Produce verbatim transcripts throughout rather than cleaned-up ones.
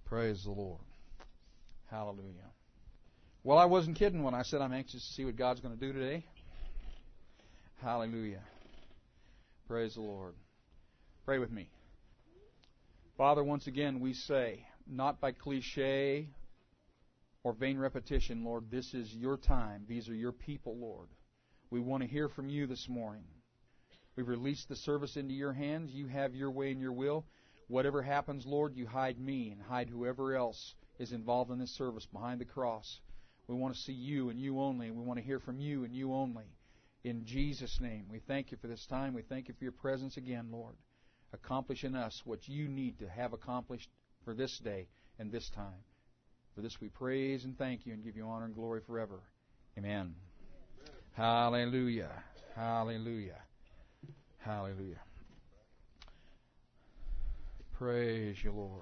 Praise the Lord. Hallelujah. Well, I wasn't kidding when I said I'm anxious to see what God's going to do today. Hallelujah. Praise the Lord. Pray with me. Father, once again we say, not by cliche or vain repetition, Lord, this is your time. These are your people, Lord. We want to hear from you this morning. We've released the service into your hands. You have your way and your will. Whatever happens, Lord, you hide me and hide whoever else is involved in this service behind the cross. We want to see you and you only. We want to hear from you and you only. In Jesus' name, we thank you for this time. We thank you for your presence again, Lord. Accomplish in us what you need to have accomplished for this day and this time. For this we praise and thank you and give you honor and glory forever. Amen. Hallelujah. Hallelujah. Hallelujah. Praise you, Lord.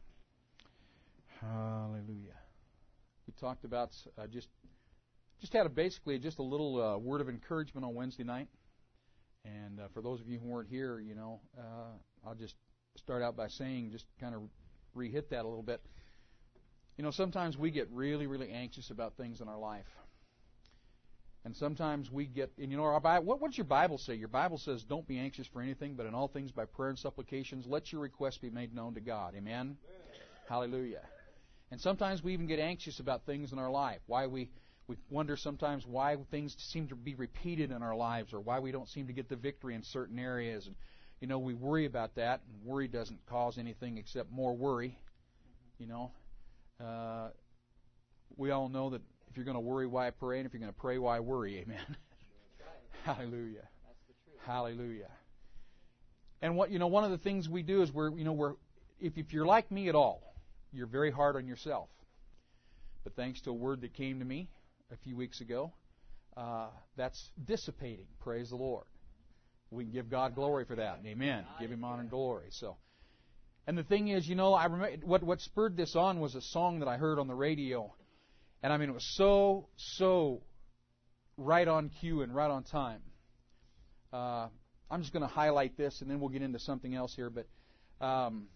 Hallelujah. We talked about uh, just just had a basically just a little uh, word of encouragement on Wednesday night. And uh, for those of you who weren't here, you know, uh, I'll just start out by saying, just kind of re-hit that a little bit. You know, sometimes we get really, really anxious about things in our life. And sometimes we get, and you know, our Bible, what, what does your Bible say? Your Bible says, don't be anxious for anything, but in all things by prayer and supplications, let your requests be made known to God. Amen? Amen. Hallelujah. And sometimes we even get anxious about things in our life. Why we, we wonder sometimes why things seem to be repeated in our lives, or why we don't seem to get the victory in certain areas. And, you know, we worry about that, and worry doesn't cause anything except more worry. You know, uh, we all know that if you're going to worry, why pray? And if you're going to pray, why worry? Amen. Right. Hallelujah. That's the truth. Hallelujah. And what you know, one of the things we do is we're you know we're if if you're like me at all, you're very hard on yourself. But thanks to a word that came to me a few weeks ago, uh, that's dissipating. Praise the Lord. We can give God glory for that. Amen. Give Him honor and glory. So, and the thing is, you know, I remember what what spurred this on was a song that I heard on the radio. And I mean, it was so, so right on cue and right on time. Uh, I'm just going to highlight this, and then we'll get into something else here. But um,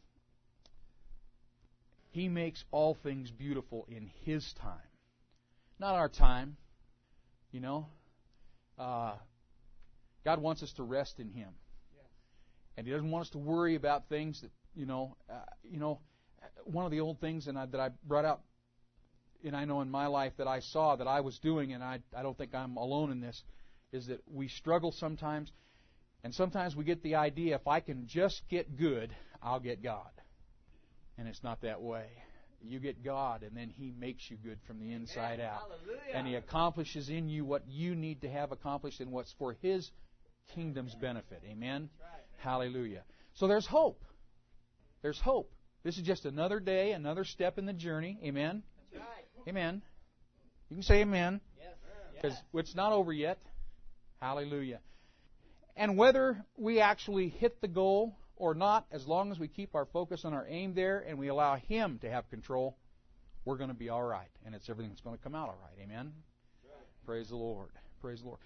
He makes all things beautiful in His time, not our time. You know, uh, God wants us to rest in Him, and He doesn't want us to worry about things that you know. Uh, you know, one of the old things, and I, that I brought out. And I know in my life that I saw that I was doing, and I, I don't think I'm alone in this, is that we struggle sometimes, and sometimes we get the idea, if I can just get good, I'll get God. And it's not that way. You get God, and then He makes you good from the inside out. Hallelujah. And He accomplishes in you what you need to have accomplished and what's for His kingdom's benefit. Amen? Right. Hallelujah. So there's hope. There's hope. This is just another day, another step in the journey. Amen? That's right. Amen. You can say amen. Because yes. It's not over yet. Hallelujah. And whether we actually hit the goal or not, as long as we keep our focus on our aim there and we allow Him to have control, we're going to be all right. And it's everything's going to come out all right. Amen. Right. Praise the Lord. Praise the Lord.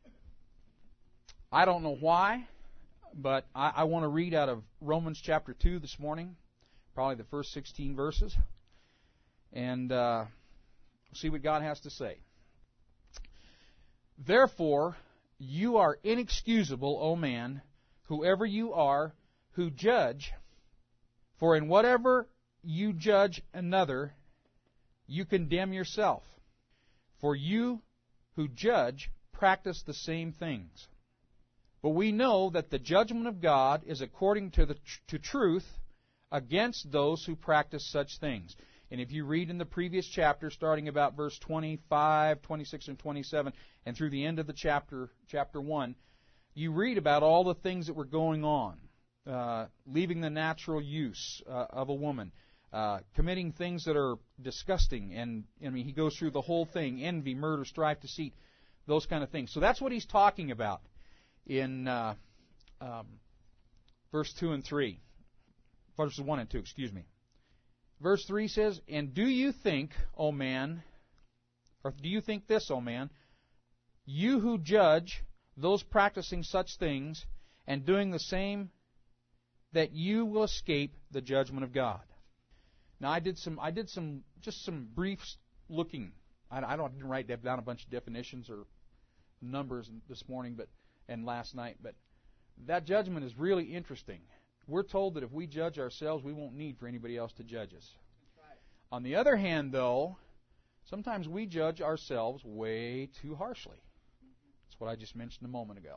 I don't know why, but I, I want to read out of Romans chapter two this morning, probably the first sixteen verses. And uh, see what God has to say. Therefore, you are inexcusable, O man, whoever you are, who judge. For in whatever you judge another, you condemn yourself. For you who judge practice the same things. But we know that the judgment of God is according to the to truth against those who practice such things. And if you read in the previous chapter, starting about verse twenty-five, twenty-six, and twenty-seven, and through the end of the chapter, chapter one, you read about all the things that were going on. Uh, leaving the natural use uh, of a woman. Uh, committing things that are disgusting. And, I mean, he goes through the whole thing. Envy, murder, strife, deceit, those kind of things. So that's what he's talking about in uh, um, verse two and three. Verses one and two, excuse me. Verse three says, And do you think, O man, or do you think this, O man, you who judge those practicing such things and doing the same, that you will escape the judgment of God? Now, I did some, I did some, just some brief looking. I, I don't didn't write down a bunch of definitions or numbers this morning, but and last night. But that judgment is really interesting. We're told that if we judge ourselves, we won't need for anybody else to judge us. Right. On the other hand, though, sometimes we judge ourselves way too harshly. That's what I just mentioned a moment ago.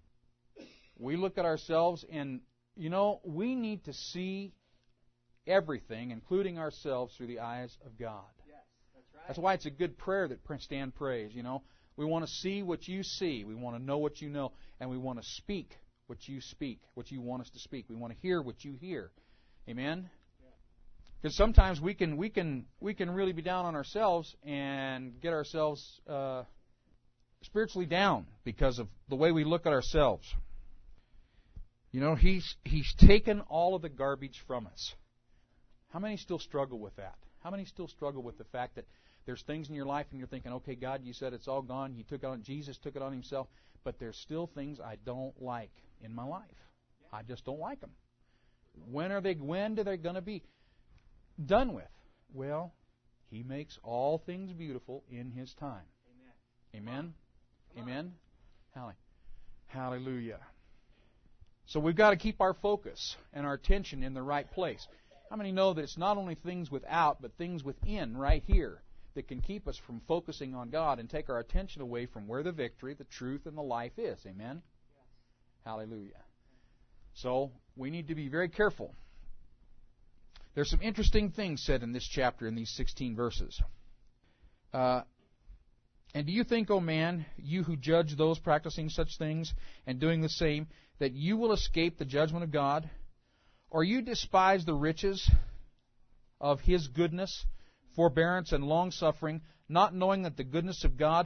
We look at ourselves and, you know, we need to see everything, including ourselves, through the eyes of God. Yes, that's right. That's why it's a good prayer that Stan prays, you know. We want to see what you see. We want to know what you know. And we want to speak what you speak, what you want us to speak. We want to hear what you hear. Amen? Because sometimes we can we can we can really be down on ourselves and get ourselves uh, spiritually down because of the way we look at ourselves. You know, he's he's taken all of the garbage from us. How many still struggle with that? How many still struggle with the fact that there's things in your life and you're thinking, okay, God, you said it's all gone. You took it on, Jesus took it on himself, but there's still things I don't like in my life. I just don't like them. When are they? When are they going to be done with? Well, he makes all things beautiful in his time. Amen. Amen. Amen. Hallelujah. So we've got to keep our focus and our attention in the right place. How many know that it's not only things without, but things within right here that can keep us from focusing on God and take our attention away from where the victory, the truth, and the life is? Amen? Yes. Hallelujah. So we need to be very careful. There's some interesting things said in this chapter, in these sixteen verses. Uh, and do you think, O man, you who judge those practicing such things and doing the same, that you will escape the judgment of God? Or you despise the riches of His goodness, forbearance, and long-suffering, not knowing that the goodness of God...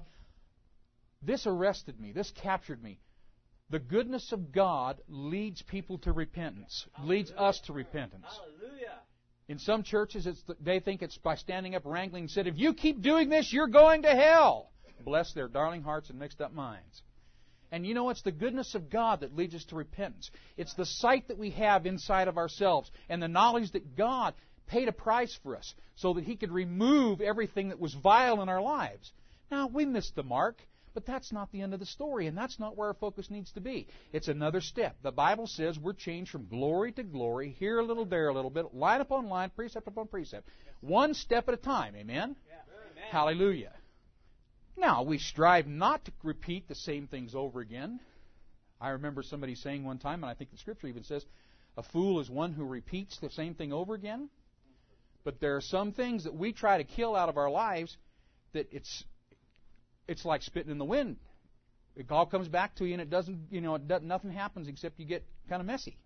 This arrested me. This captured me. The goodness of God leads people to repentance, Hallelujah. Leads us to repentance. Hallelujah. In some churches, it's the, they think it's by standing up wrangling and said, if you keep doing this, you're going to hell. Bless their darling hearts and mixed up minds. And you know, it's the goodness of God that leads us to repentance. It's the sight that we have inside of ourselves and the knowledge that God paid a price for us so that He could remove everything that was vile in our lives. Now, we missed the mark, but that's not the end of the story, and that's not where our focus needs to be. It's another step. The Bible says we're changed from glory to glory, here a little, there a little bit, line upon line, precept upon precept, one step at a time. Amen? Yeah. Amen. Hallelujah. Now, we strive not to repeat the same things over again. I remember somebody saying one time, and I think the Scripture even says, a fool is one who repeats the same thing over again. But there are some things that we try to kill out of our lives that it's it's like spitting in the wind. It all comes back to you, and it doesn't, you know, it doesn't, nothing happens except you get kind of messy.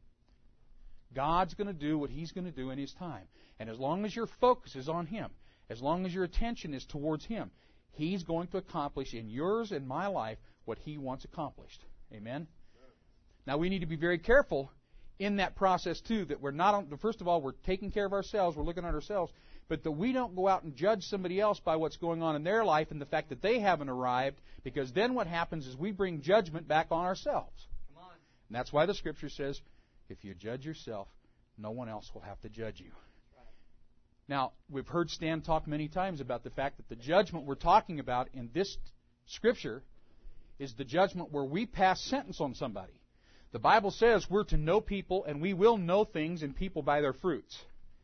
God's going to do what He's going to do in His time. And as long as your focus is on Him, as long as your attention is towards Him, He's going to accomplish in yours and my life what He wants accomplished. Amen? Now, we need to be very careful in that process, too, that we're not, on, first of all, we're taking care of ourselves, we're looking at ourselves, but that we don't go out and judge somebody else by what's going on in their life and the fact that they haven't arrived, because then what happens is we bring judgment back on ourselves. Come on. And that's why the Scripture says, if you judge yourself, no one else will have to judge you. Now, we've heard Stan talk many times about the fact that the judgment we're talking about in this Scripture is the judgment where we pass sentence on somebody. The Bible says we're to know people, and we will know things and people by their fruits.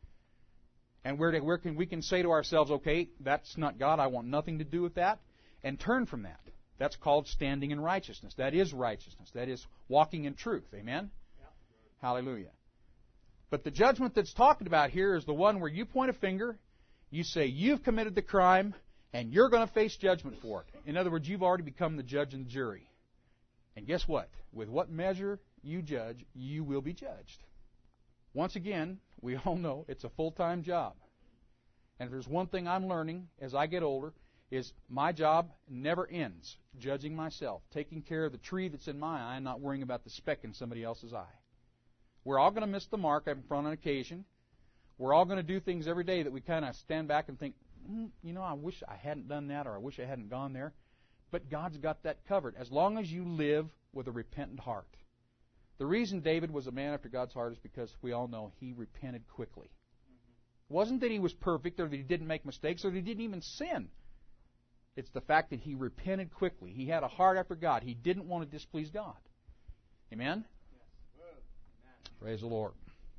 And we're to, we're can, we can say to ourselves, okay, that's not God, I want nothing to do with that, and turn from that. That's called standing in righteousness. That is righteousness. That is walking in truth. Amen? Yep. Hallelujah. But the judgment that's talked about here is the one where you point a finger, you say you've committed the crime, and you're going to face judgment for it. In other words, you've already become the judge and the jury. And guess what? With what measure you judge, you will be judged. Once again, we all know it's a full-time job. And if there's one thing I'm learning as I get older, is my job never ends judging myself, taking care of the tree that's in my eye and not worrying about the speck in somebody else's eye. We're all going to miss the mark on an occasion. We're all going to do things every day that we kind of stand back and think, mm, you know, I wish I hadn't done that, or I wish I hadn't gone there. But God's got that covered, as long as you live with a repentant heart. The reason David was a man after God's heart is because we all know he repented quickly. It wasn't that he was perfect or that he didn't make mistakes or that he didn't even sin. It's the fact that he repented quickly. He had a heart after God. He didn't want to displease God. Amen? Praise the Lord.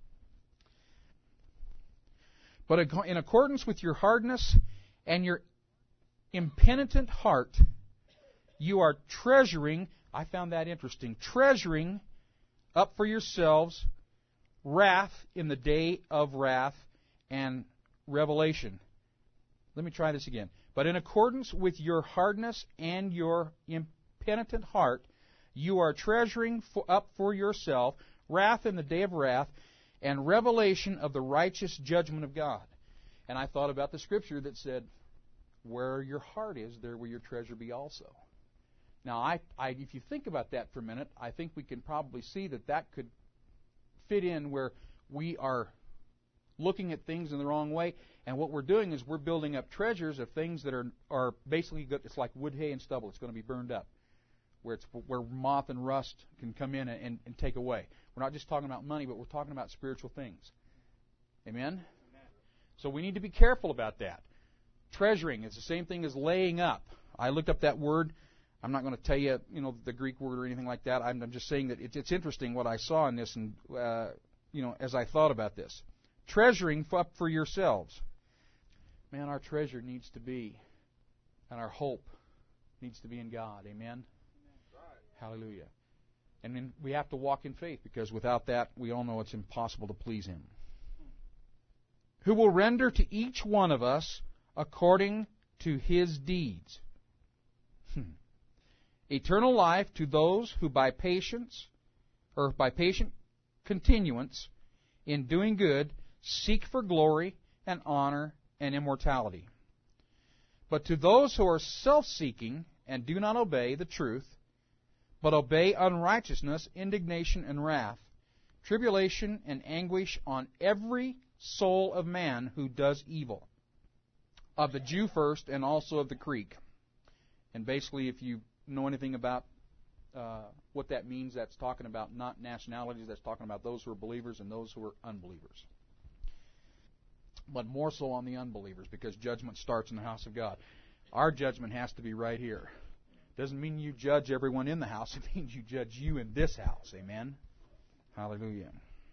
But in accordance with your hardness and your impenitent heart, you are treasuring, I found that interesting, treasuring up for yourselves wrath in the day of wrath and revelation. Let me try this again. But in accordance with your hardness and your impenitent heart, you are treasuring for, up for yourself wrath in the day of wrath and revelation of the righteous judgment of God. And I thought about the scripture that said, where your heart is, there will your treasure be also. Now, I, I, if you think about that for a minute, I think we can probably see that that could fit in where we are looking at things in the wrong way, and what we're doing is we're building up treasures of things that are are basically good. It's like wood, hay, and stubble. It's going to be burned up, where it's where moth and rust can come in and, and, and take away. We're not just talking about money, but we're talking about spiritual things. Amen? Amen? So we need to be careful about that. Treasuring is the same thing as laying up. I looked up that word. I'm not going to tell you, you know, the Greek word or anything like that. I'm, I'm just saying that it's, it's interesting what I saw in this, and uh, you know, as I thought about this, treasuring up for yourselves. Man, our treasure needs to be, and our hope needs to be in God. Amen. Right. Hallelujah. And then we have to walk in faith, because without that, we all know it's impossible to please Him. Who will render to each one of us according to his deeds. Hmm. Eternal life to those who by patience, or by patient continuance in doing good, seek for glory and honor and immortality. But to those who are self-seeking and do not obey the truth, but obey unrighteousness, indignation, and wrath, tribulation and anguish on every soul of man who does evil, of the Jew first and also of the Greek. And basically, if you know anything about uh, what that means, that's talking about not nationalities, that's talking about those who are believers and those who are unbelievers. But more so on the unbelievers, because judgment starts in the house of God. Our judgment has to be right here. Doesn't mean you judge everyone in the house. It means you judge you in this house. Amen? Hallelujah.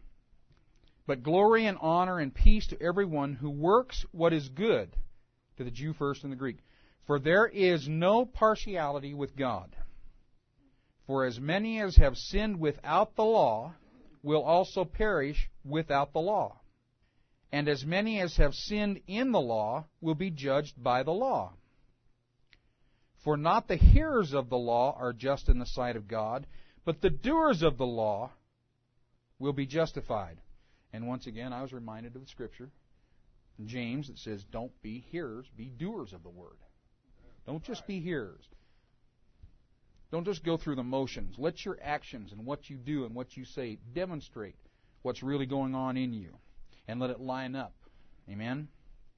But glory and honor and peace to everyone who works what is good, to the Jew first and the Greek. For there is no partiality with God. For as many as have sinned without the law will also perish without the law. And as many as have sinned in the law will be judged by the law. For not the hearers of the law are just in the sight of God, but the doers of the law will be justified. And once again, I was reminded of the scripture in James that says, don't be hearers, be doers of the word. Don't just be hearers. Don't just go through the motions. Let your actions and what you do and what you say demonstrate what's really going on in you. And let it line up. Amen?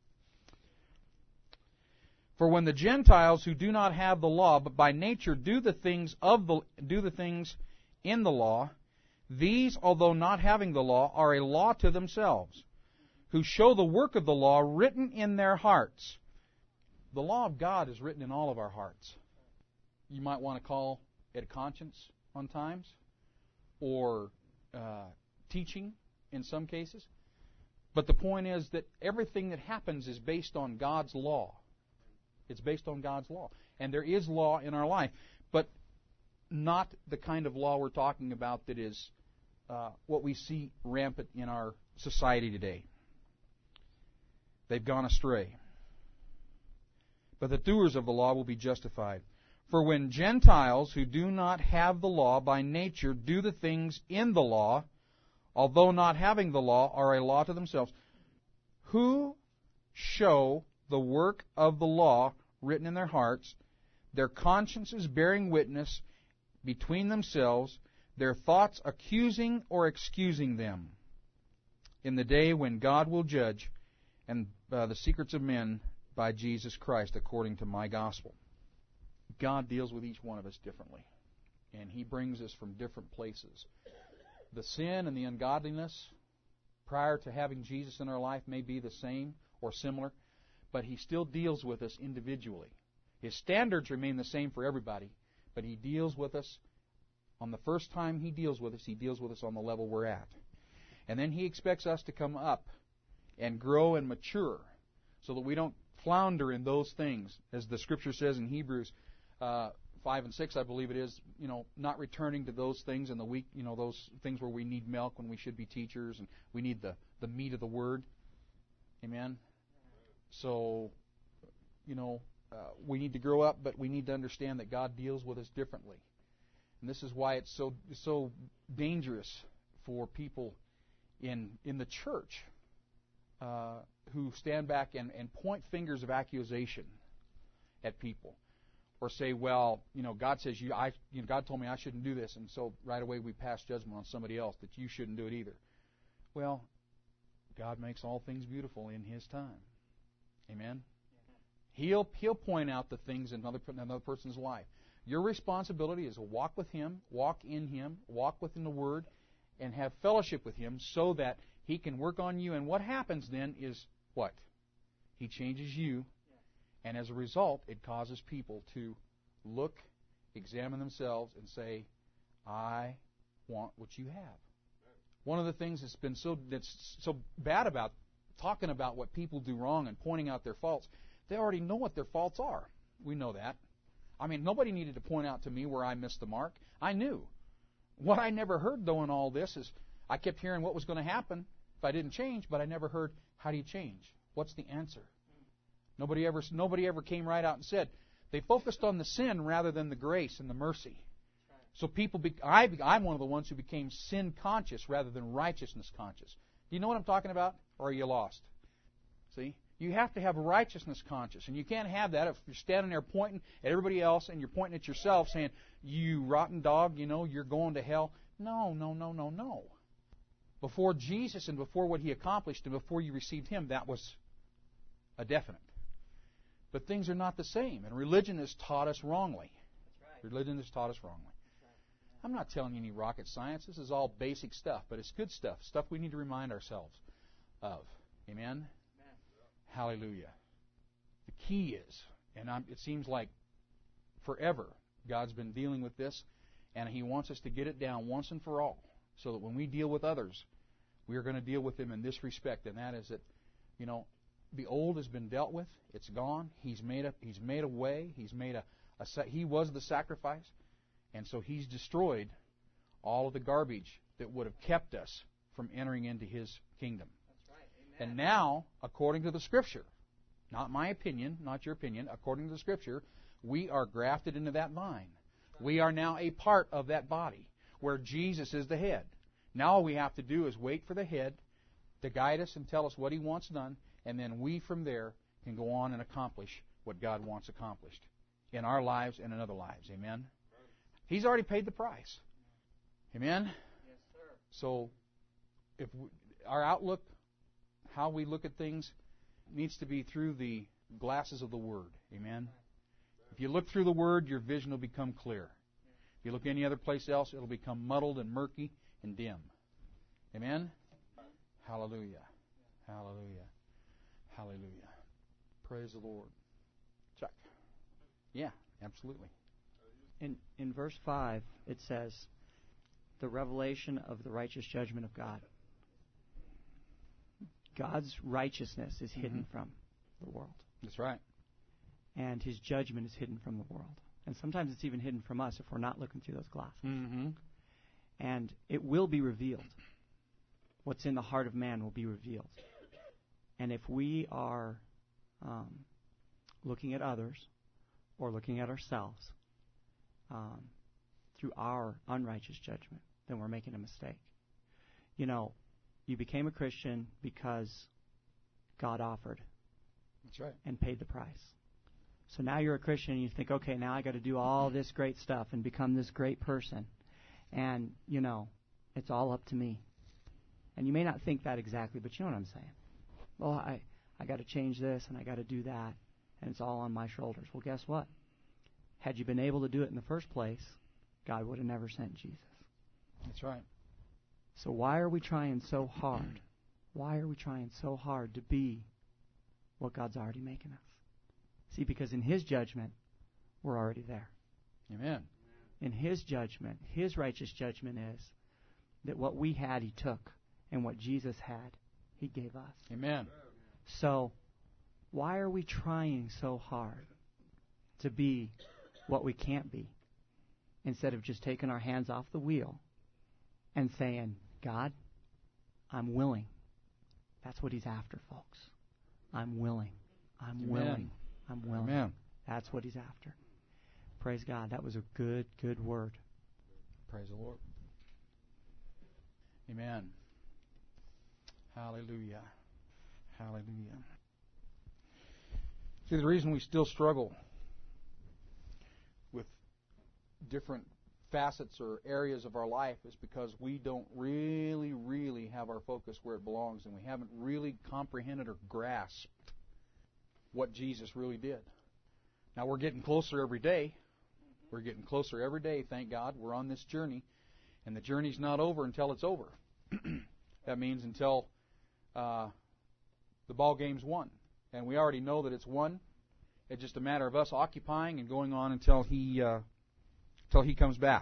For when the Gentiles who do not have the law, but by nature do the things of the do the things in the law, these, although not having the law, are a law to themselves, who show the work of the law written in their hearts. The law of God is written in all of our hearts. You might want to call it a conscience on times, or uh, teaching in some cases. But the point is that everything that happens is based on God's law. It's based on God's law. And there is law in our life, but not the kind of law we're talking about that is uh, what we see rampant in our society today. They've gone astray. But the doers of the law will be justified. For when Gentiles who do not have the law by nature do the things in the law, although not having the law, are a law to themselves, who show the work of the law written in their hearts, their consciences bearing witness between themselves, their thoughts accusing or excusing them, in the day when God will judge and uh, the secrets of men by Jesus Christ, according to my gospel. God deals with each one of us differently, and He brings us from different places. The sin and the ungodliness prior to having Jesus in our life may be the same or similar, but He still deals with us individually. His standards remain the same for everybody, but He deals with us on the first time He deals with us, He deals with us on the level we're at. And then He expects us to come up and grow and mature so that we don't flounder in those things, as the Scripture says in Hebrews uh, five and six, I believe it is, you know, not returning to those things in the week, you know, those things where we need milk when we should be teachers, and we need the, the meat of the Word. Amen? So, you know, uh, we need to grow up, but we need to understand that God deals with us differently. And this is why it's so so dangerous for people in in the church uh, who stand back and, and point fingers of accusation at people, or say, well, you know, God says you, I, you know, God told me I shouldn't do this, and so right away we pass judgment on somebody else that you shouldn't do it either. Well, God makes all things beautiful in His time. Amen. He'll He'll point out the things in another another person's life. Your responsibility is to walk with Him, walk in Him, walk within the Word, and have fellowship with Him so that He can work on you. And what happens then is what? He changes you, and as a result, it causes people to look, examine themselves, and say, I want what you have. One of the things that's been so that's so bad about talking about what people do wrong and pointing out their faults, they already know what their faults are. We know that. I mean, nobody needed to point out to me where I missed the mark. I knew. What I never heard, though, in all this is I kept hearing what was going to happen if I didn't change, but I never heard, how do you change? What's the answer? Nobody ever, nobody ever came right out and said. They focused on the sin rather than the grace and the mercy. So people, be, I, I'm one of the ones who became sin conscious rather than righteousness conscious. Do you know what I'm talking about? Or are you lost? See? You have to have a righteousness conscious, and you can't have that if you're standing there pointing at everybody else and you're pointing at yourself saying, you rotten dog, you know, you're going to hell. No, no, no, no, no. Before Jesus and before what He accomplished and before you received Him, that was a definite. But things are not the same, and religion has taught us wrongly. That's right. Religion has taught us wrongly. That's right. I'm not telling you any rocket science. This is all basic stuff, but it's good stuff, stuff we need to remind ourselves of. Amen? Hallelujah. The key is, and I'm, it seems like forever God's been dealing with this, and He wants us to get it down once and for all, so that when we deal with others, we are going to deal with them in this respect, and that is that, you know, the old has been dealt with. It's gone. He's made a He's made a way. He's made a, a He was the sacrifice, and so He's destroyed all of the garbage that would have kept us from entering into His kingdom. And now, according to the Scripture, not my opinion, not your opinion, according to the Scripture, we are grafted into that vine. We are now a part of that body where Jesus is the head. Now all we have to do is wait for the head to guide us and tell us what He wants done, and then we from there can go on and accomplish what God wants accomplished in our lives and in other lives. Amen? He's already paid the price. Amen? Yes, sir. So, if we, our outlook, how we look at things, needs to be through the glasses of the Word. Amen? If you look through the Word, your vision will become clear. If you look any other place else, it'll become muddled and murky and dim. Amen? Hallelujah. Hallelujah. Hallelujah. Praise the Lord. Chuck. Yeah, absolutely. In in verse five, it says, the revelation of the righteous judgment of God. God's righteousness is hidden mm-hmm. from the world. That's right. And His judgment is hidden from the world. And sometimes it's even hidden from us if we're not looking through those glasses. Mm-hmm. And it will be revealed. What's in the heart of man will be revealed. And if we are um, looking at others or looking at ourselves um, through our unrighteous judgment, then we're making a mistake. You know, you became a Christian because God offered. That's right. And paid the price. So now you're a Christian and you think, okay, now I got to do all this great stuff and become this great person. And, you know, it's all up to me. And you may not think that exactly, but you know what I'm saying. Well, I, I got to change this and I got to do that, and it's all on my shoulders. Well, guess what? Had you been able to do it in the first place, God would have never sent Jesus. That's right. So why are we trying so hard why are we trying so hard to be what God's already making us? See, because in His judgment, we're already there. Amen. In His judgment, His righteous judgment is that what we had, He took, and what Jesus had, He gave us. Amen. So, why are we trying so hard to be what we can't be, instead of just taking our hands off the wheel and saying, God, I'm willing. That's what He's after, folks. I'm willing. I'm Amen. willing. I'm willing. Amen. That's what He's after. Praise God. That was a good, good word. Praise the Lord. Amen. Hallelujah. Hallelujah. See, the reason we still struggle with different facets or areas of our life is because we don't really, really have our focus where it belongs, and we haven't really comprehended or grasped what Jesus really did. Now, we're getting closer every day. We're getting closer every day, thank God. We're on this journey, and the journey's not over until it's over. That means until uh, the ball game's won. And we already know that it's won. It's just a matter of us occupying and going on until He uh, until He comes back.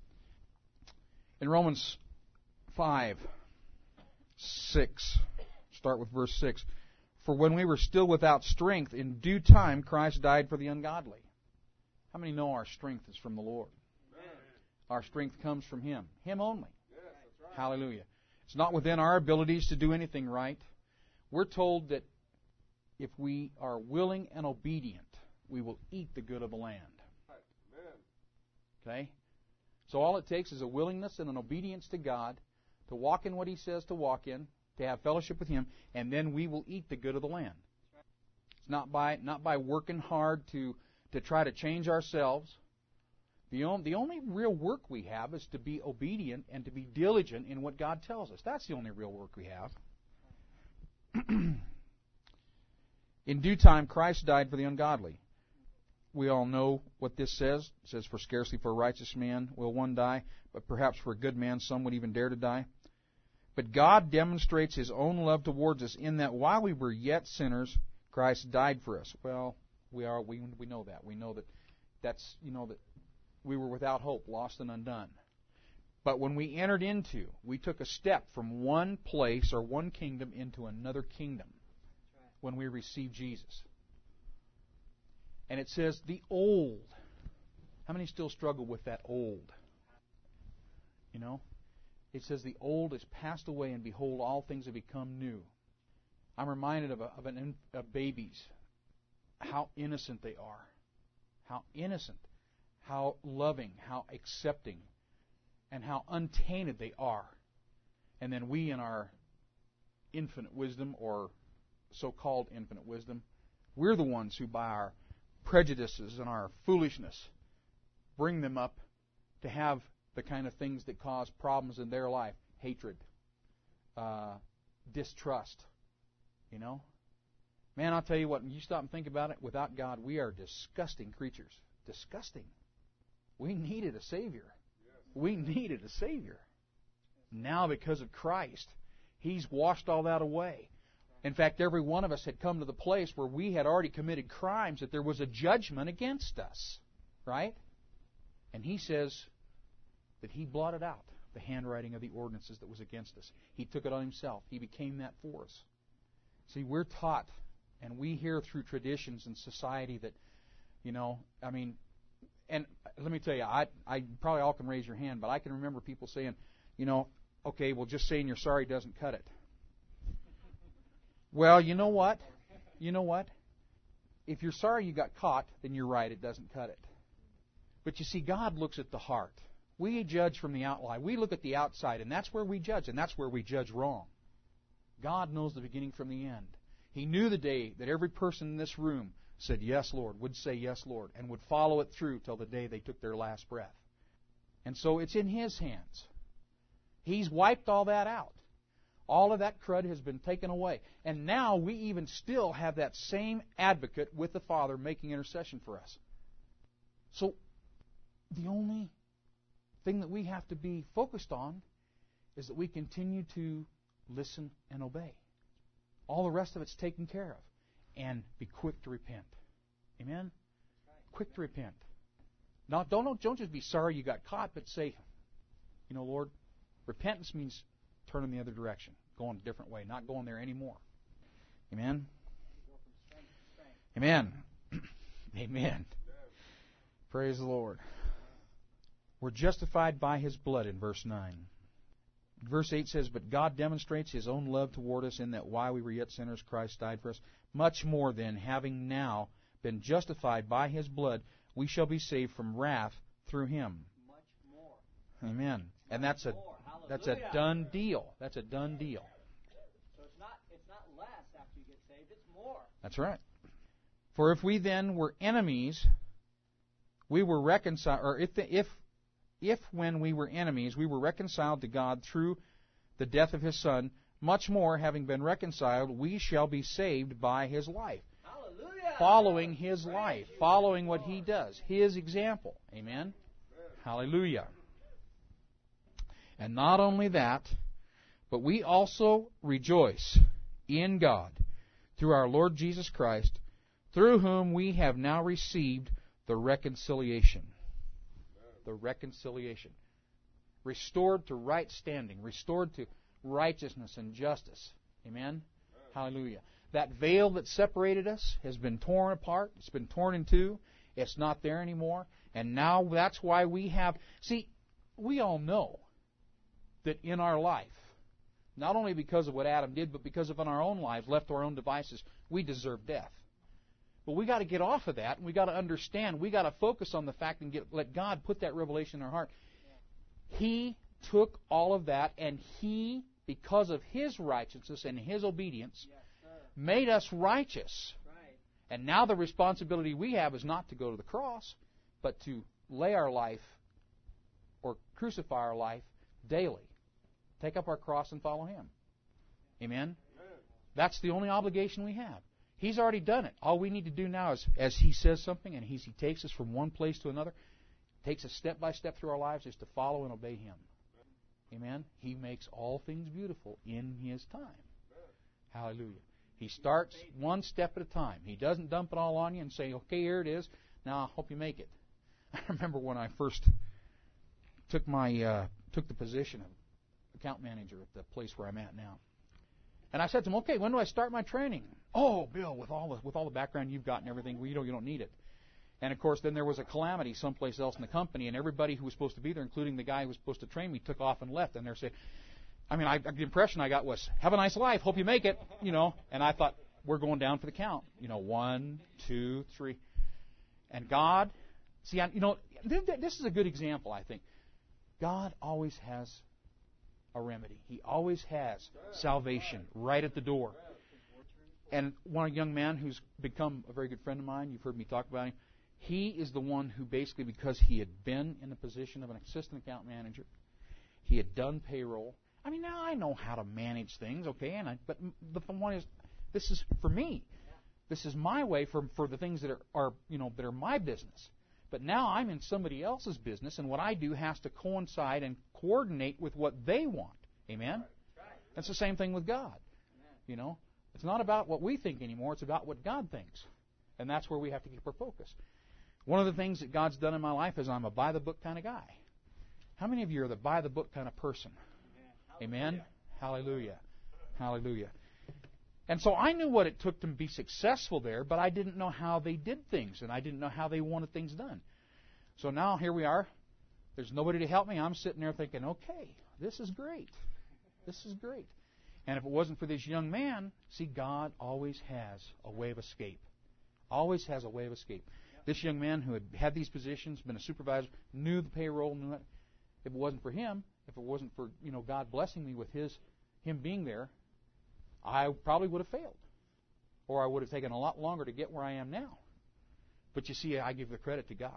In Romans five, six, start with verse six. For when we were still without strength, in due time Christ died for the ungodly. How many know our strength is from the Lord? Amen. Our strength comes from Him. Him only. Yes, that's right. Hallelujah. It's not within our abilities to do anything right. We're told that if we are willing and obedient, we will eat the good of the land. Amen. Okay? So all it takes is a willingness and an obedience to God to walk in what He says to walk in, to have fellowship with Him, and then we will eat the good of the land. It's not by not by working hard to, to try to change ourselves. The, on, the only real work we have is to be obedient and to be diligent in what God tells us. That's the only real work we have. In due time, Christ died for the ungodly. We all know what this says. It says, for scarcely for a righteous man will one die, but perhaps for a good man some would even dare to die. But God demonstrates His own love towards us in that while we were yet sinners, Christ died for us. Well, we are we we know that. We know that that's you know that we were without hope, lost and undone. But when we entered into, we took a step from one place or one kingdom into another kingdom when we received Jesus. And it says the old. How many still struggle with that old? You know? It says the old is passed away, and behold, all things have become new. I'm reminded of, a, of, an, of babies, how innocent they are. How innocent. How loving, how accepting, and how untainted they are. And then we, in our infinite wisdom, or so-called infinite wisdom, we're the ones who, by our prejudices and our foolishness, bring them up to have the kind of things that cause problems in their life. Hatred, uh, distrust, you know. Man, I'll tell you what, when you stop and think about it, without God, we are disgusting creatures. Disgusting. We needed a Savior. We needed a Savior. Now, because of Christ, He's washed all that away. In fact, every one of us had come to the place where we had already committed crimes, that there was a judgment against us. Right? And He says that He blotted out the handwriting of the ordinances that was against us. He took it on Himself. He became that for us. See, we're taught, and we hear through traditions and society that, you know, I mean, and let me tell you, I, I probably all can raise your hand, but I can remember people saying, you know, okay, well, just saying you're sorry doesn't cut it. Well, you know what? You know what? If you're sorry you got caught, then you're right, it doesn't cut it. But you see, God looks at the heart. We judge from the outline. We look at the outside, and that's where we judge, and that's where we judge wrong. God knows the beginning from the end. He knew the day that every person in this room said, yes, Lord, would say, yes, Lord, and would follow it through till the day they took their last breath. And so it's in His hands. He's wiped all that out. All of that crud has been taken away. And now we even still have that same advocate with the Father making intercession for us. So the only thing that we have to be focused on is that we continue to listen and obey. All the rest of it's taken care of. And be quick to repent. Amen? Quick to repent. Now, don't, don't just be sorry you got caught, but say, you know, Lord, repentance means turning the other direction, going a different way, not going there anymore. Amen? Amen. Amen. Praise the Lord. We're justified by His blood in verse nine. Verse eight says, But God demonstrates His own love toward us in that while we were yet sinners, Christ died for us. Much more then, having now been justified by His blood, we shall be saved from wrath through Him. Much more. Amen. And that's a that's a done deal. That's a done deal. So it's not it's not less after you get saved, it's more. That's right. For if we then were enemies, we were reconciled, or if the, if if when we were enemies, we were reconciled to God through the death of His Son, much more, having been reconciled, we shall be saved by His life. Hallelujah. Following His life, following what He does, His example. Amen? Hallelujah. And not only that, but we also rejoice in God through our Lord Jesus Christ, through whom we have now received the reconciliation. The reconciliation. Restored to right standing, restored to righteousness and justice. Amen? Hallelujah. That veil that separated us has been torn apart. It's been torn in two. It's not there anymore. And now that's why we have... See, we all know that in our life, not only because of what Adam did, but because of in our own lives, left to our own devices, we deserve death. But we got to get off of that, and we got to understand, we got to focus on the fact and get, let God put that revelation in our heart. He took all of that, and He, because of His righteousness and His obedience, Yes, sir. made us righteous. Right. And now the responsibility we have is not to go to the cross, but to lay our life or crucify our life daily. Take up our cross and follow Him. Amen? That's the only obligation we have. He's already done it. All we need to do now is, as He says something and He takes us from one place to another, takes us step by step through our lives, is to follow and obey Him. Amen? He makes all things beautiful in His time. Hallelujah. He starts one step at a time. He doesn't dump it all on you and say, okay, here it is. Now I hope you make it. I remember when I first took my uh, took the position of account manager at the place where I'm at now. And I said to him, okay, when do I start my training? Oh, Bill, with all the, with all the background you've got and everything, well, you, don't, you don't need it. And, of course, then there was a calamity someplace else in the company, and everybody who was supposed to be there, including the guy who was supposed to train me, took off and left. And they're saying, I mean, I, the impression I got was, have a nice life, hope you make it, you know. And I thought, we're going down for the count. You know, one, two, three. And God, see, I, you know, this is a good example, I think. God always has a remedy. He always has salvation right at the door. And one young man who's become a very good friend of mine, you've heard me talk about him, he is the one who basically, because he had been in the position of an assistant account manager, he had done payroll. I mean, now I know how to manage things, okay, and I, but the one is, this is for me. This is my way for for the things that are, are you know that are my business. But now I'm in somebody else's business, and what I do has to coincide and coordinate with what they want. Amen? That's the same thing with God. You know, it's not about what we think anymore. It's about what God thinks. And that's where we have to keep our focus. One of the things that God's done in my life is I'm a by-the-book kind of guy. How many of you are the by-the-book kind of person? Amen? Hallelujah. Hallelujah. And so I knew what it took to be successful there, but I didn't know how they did things, and I didn't know how they wanted things done. So now here we are. There's nobody to help me. I'm sitting there thinking, okay, this is great. This is great. And if it wasn't for this young man, see, God always has a way of escape. Always has a way of escape. This young man who had had these positions, been a supervisor, knew the payroll, knew it. If it wasn't for him, if it wasn't for, you know, God blessing me with his him being there, I probably would have failed. Or I would have taken a lot longer to get where I am now. But you see, I give the credit to God.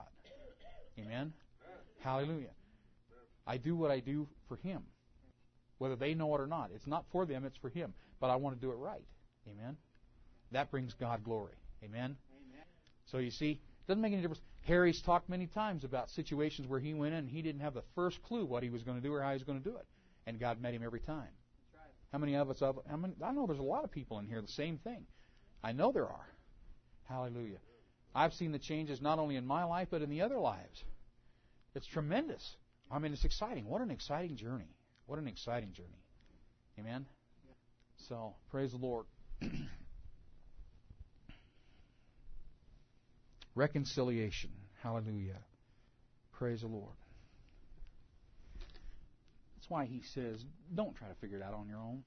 Amen? Hallelujah. I do what I do for Him. Whether they know it or not. It's not for them, it's for Him. But I want to do it right. Amen? That brings God glory. Amen? Amen. So you see, it doesn't make any difference. Harry's talked many times about situations where he went in and he didn't have the first clue what he was going to do or how he was going to do it. And God met him every time. How many of us have, how many, I know there's a lot of people in here, the same thing. I know there are. Hallelujah. I've seen the changes not only in my life, but in the other lives. It's tremendous. I mean, it's exciting. What an exciting journey. What an exciting journey. Amen? So, praise the Lord. Reconciliation. Hallelujah. Praise the Lord. That's why he says, don't try to figure it out on your own.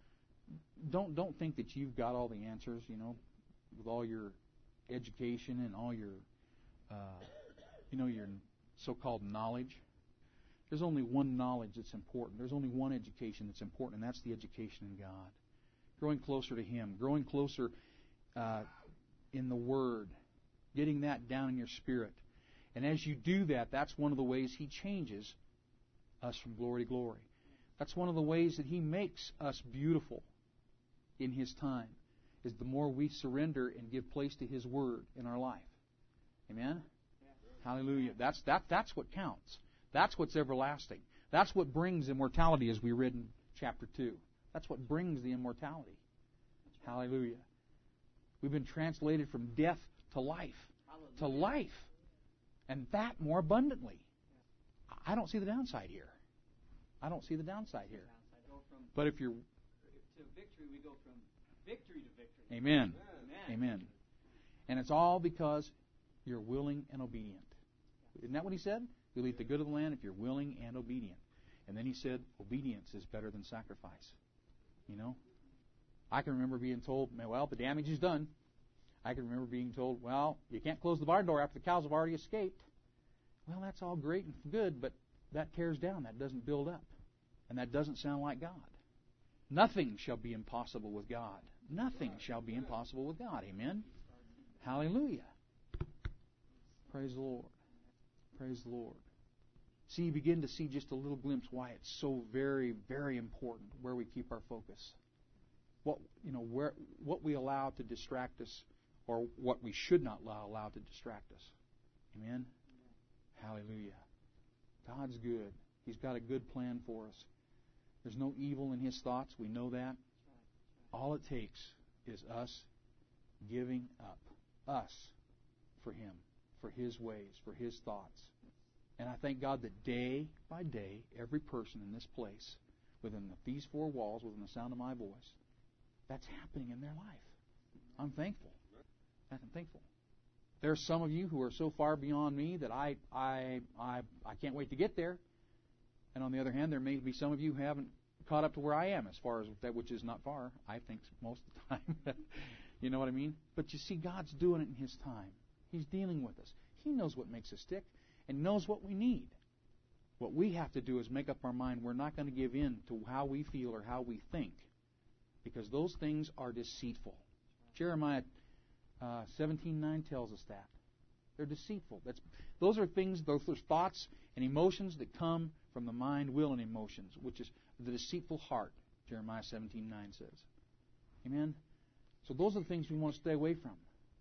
Don't don't think that you've got all the answers, you know, with all your education and all your, uh, you know, your so-called knowledge. There's only one knowledge that's important. There's only one education that's important, and that's the education in God. Growing closer to Him, growing closer uh, in the Word, getting that down in your spirit. And as you do that, that's one of the ways He changes us from glory to glory. That's one of the ways that He makes us beautiful in His time, is the more we surrender and give place to His Word in our life. Amen? Yeah. Hallelujah. That's, that, that's what counts. That's what's everlasting. That's what brings immortality, as we read in chapter two. That's what brings the immortality. Hallelujah. We've been translated from death to life. Hallelujah. To life. And that more abundantly. I don't see the downside here. I don't see the downside here. But if you're... To victory, we go from victory to victory. Amen. Amen. Amen. And it's all because you're willing and obedient. Isn't that what He said? You'll eat the good of the land if you're willing and obedient. And then He said, obedience is better than sacrifice. You know? I can remember being told, well, the damage is done. I can remember being told, well, you can't close the barn door after the cows have already escaped. Well, that's all great and good, but that tears down. That doesn't build up. And that doesn't sound like God. Nothing shall be impossible with God. Nothing shall be impossible with God. Amen? Hallelujah. Praise the Lord. Praise the Lord. See, you begin to see just a little glimpse why it's so very, very important where we keep our focus. What you know, where what we allow to distract us, or what we should not allow, allow to distract us. Amen? Hallelujah. God's good. He's got a good plan for us. There's no evil in His thoughts. We know that. All it takes is us giving up. Us for Him. For His ways. For His thoughts. And I thank God that day by day, every person in this place, within these four walls, within the sound of my voice, that's happening in their life. I'm thankful. I'm thankful. There are some of you who are so far beyond me that I I I I can't wait to get there. And on the other hand, there may be some of you who haven't caught up to where I am, as far as that which is not far, I think, most of the time. You know what I mean? But you see, God's doing it in His time. He's dealing with us. He knows what makes us tick and knows what we need. What we have to do is make up our mind we're not going to give in to how we feel or how we think, because those things are deceitful. Jeremiah uh, seventeen nine tells us that. They're deceitful. That's, those are things, those are thoughts and emotions that come from the mind, will, and emotions, which is the deceitful heart, Jeremiah seventeen nine says. Amen? So those are the things we want to stay away from.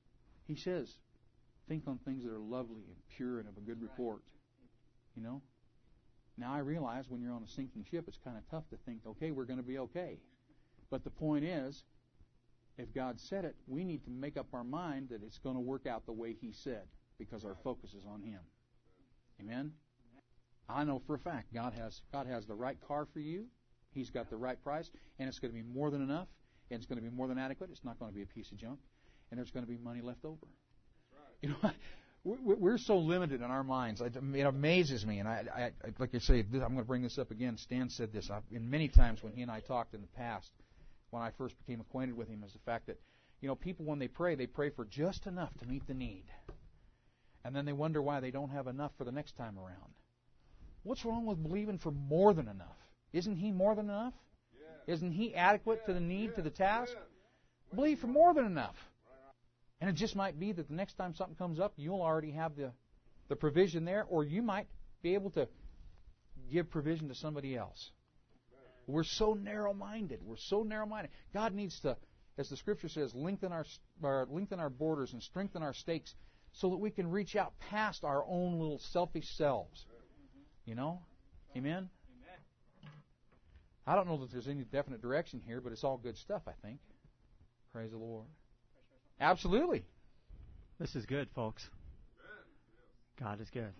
He says, think on things that are lovely and pure and of a good report. You know? Now I realize when you're on a sinking ship, it's kind of tough to think, okay, we're going to be okay. But the point is, if God said it, we need to make up our mind that it's going to work out the way He said, because our focus is on Him. Amen? I know for a fact God has God has the right car for you. He's got the right price, and it's going to be more than enough, and it's going to be more than adequate. It's not going to be a piece of junk, and there's going to be money left over. You know, we're so limited in our minds. It amazes me, and I, I like I say, I'm going to bring this up again. Stan said this I've, in many times when he and I talked in the past, when I first became acquainted with him, is the fact that, you know, people when they pray, they pray for just enough to meet the need, and then they wonder why they don't have enough for the next time around. What's wrong with believing for more than enough? Isn't He more than enough? Yeah. Isn't He adequate yeah. to the need, yeah. to the task? Yeah. Believe for more than enough. And it just might be that the next time something comes up, you'll already have the, the provision there, or you might be able to give provision to somebody else. We're so narrow-minded. We're so narrow-minded. God needs to, as the Scripture says, lengthen our, our lengthen our borders and strengthen our stakes so that we can reach out past our own little selfish selves. You know? Amen? I don't know that there's any definite direction here, but it's all good stuff, I think. Praise the Lord. Absolutely. This is good, folks. God is good.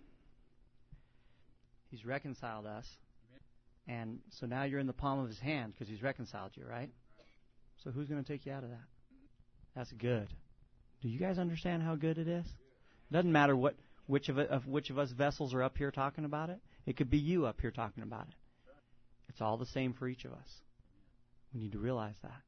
He's reconciled us. And so now you're in the palm of His hand because He's reconciled you, right? So who's going to take you out of that? That's good. Do you guys understand how good it is? It doesn't matter what which of, it, of which of us vessels are up here talking about it. It could be you up here talking about it. It's all the same for each of us. We need to realize that.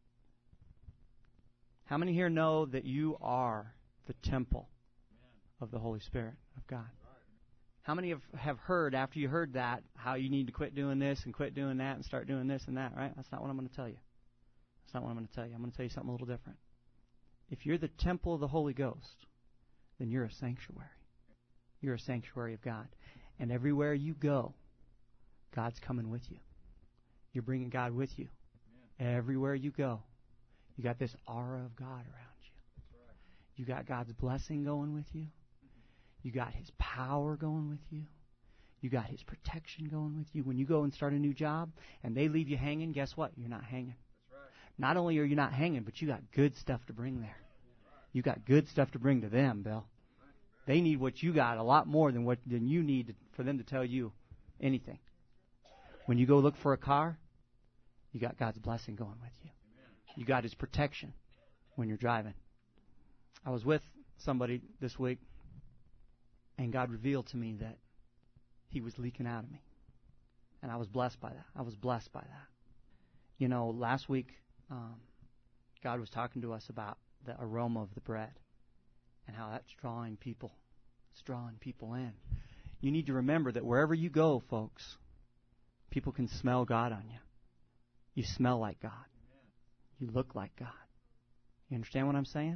How many here know that you are the temple of the Holy Spirit of God? How many have, have heard, after you heard that, how you need to quit doing this and quit doing that and start doing this and that, right? That's not what I'm going to tell you. That's not what I'm going to tell you. I'm going to tell you something a little different. If you're the temple of the Holy Ghost, then you're a sanctuary. You're a sanctuary of God. And everywhere you go, God's coming with you. You're bringing God with you. Amen. Everywhere you go, you got this aura of God around you. That's right. You got God's blessing going with you. You got His power going with you. You got His protection going with you. When you go and start a new job and they leave you hanging, guess what? You're not hanging. That's right. Not only are you not hanging, but you got good stuff to bring there. You got good stuff to bring to them, Bill. They need what you got a lot more than what than you need for them to tell you anything. When you go look for a car, you got God's blessing going with you. You got His protection when you're driving. I was with somebody this week, and God revealed to me that he was leaking out of me. And I was blessed by that. I was blessed by that. You know, last week, um, God was talking to us about the aroma of the bread and how that's drawing people. It's drawing people in. You need to remember that wherever you go, folks, people can smell God on you. You smell like God. You look like God. You understand what I'm saying?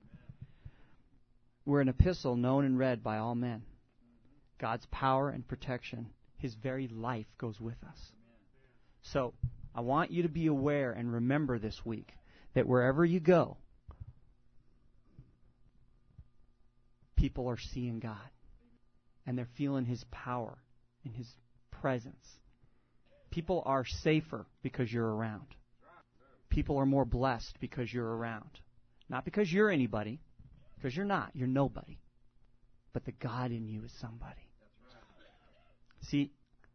We're an epistle known and read by all men. God's power and protection, His very life goes with us. So, I want you to be aware and remember this week that wherever you go, people are seeing God. And they're feeling His power and His presence. People are safer because you're around. People are more blessed because you're around. Not because you're anybody, because you're not. You're nobody. But the God in you is somebody. See,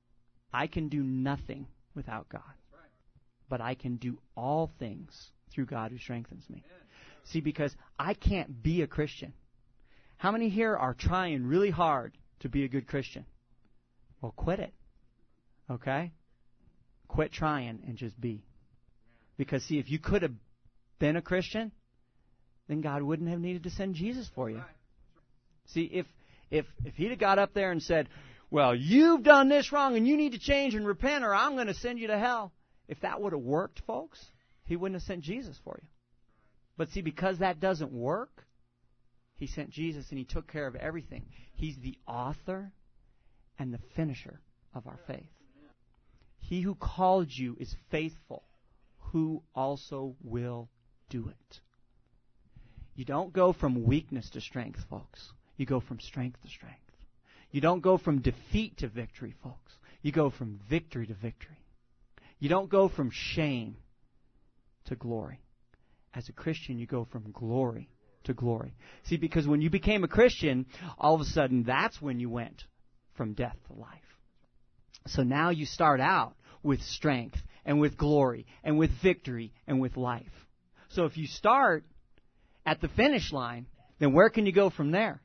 I can do nothing without God. But I can do all things through God who strengthens me. See, because I can't be a Christian. How many here are trying really hard to be a good Christian? Well, quit it. Okay? Quit trying and just be. Because, see, if you could have been a Christian, then God wouldn't have needed to send Jesus for you. See, if if if He'd have got up there and said, well, you've done this wrong and you need to change and repent or I'm going to send you to hell. If that would have worked, folks, He wouldn't have sent Jesus for you. But see, because that doesn't work, He sent Jesus and He took care of everything. He's the author and the finisher of our faith. He who called you is faithful, who also will do it. You don't go from weakness to strength, folks. You go from strength to strength. You don't go from defeat to victory, folks. You go from victory to victory. You don't go from shame to glory. As a Christian, you go from glory to glory. See, because when you became a Christian, all of a sudden that's when you went from death to life. So now you start out with strength and with glory and with victory and with life. So if you start at the finish line, then where can you go from there?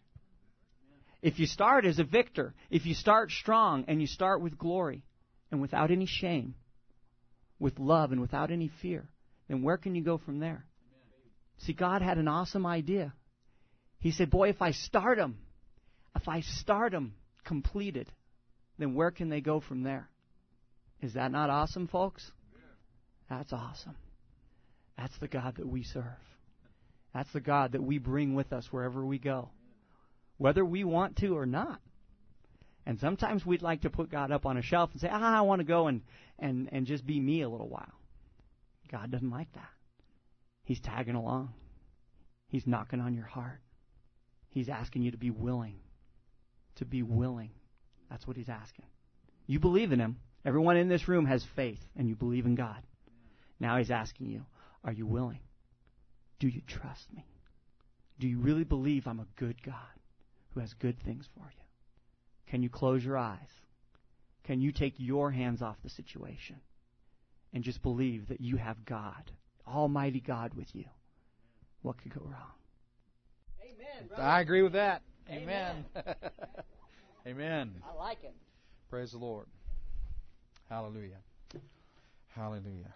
If you start as a victor, if you start strong and you start with glory and without any shame, with love and without any fear, then where can you go from there? See, God had an awesome idea. He said, boy, if I start them, if I start them completed, then where can they go from there? Is that not awesome, folks? That's awesome. That's the God that we serve. That's the God that we bring with us wherever we go, whether we want to or not. And sometimes we'd like to put God up on a shelf and say, ah, I want to go and, and, and just be me a little while. God doesn't like that. He's tagging along. He's knocking on your heart. He's asking you to be willing. To be willing. That's what He's asking. You believe in Him. Everyone in this room has faith, and you believe in God. Now He's asking you, are you willing? Do you trust me? Do you really believe I'm a good God who has good things for you? Can you close your eyes? Can you take your hands off the situation and just believe that you have God, Almighty God, with you? What could go wrong? Amen, brother. I agree with that. Amen. Amen. Amen. I like it. Praise the Lord. Hallelujah. Hallelujah.